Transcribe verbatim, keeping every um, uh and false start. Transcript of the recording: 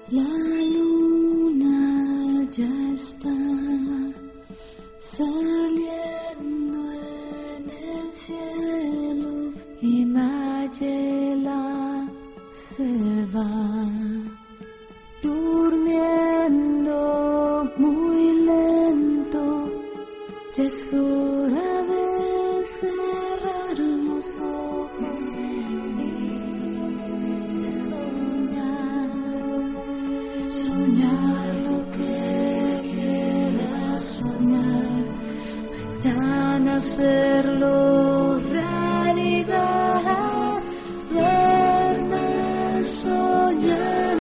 La luna ya está saliendo en el cielo y Mayela se va durmiendo muy lento. Ya es hora de cerrar los ojos y soñar, soñar lo que quieras soñar, mañana hacerlo real.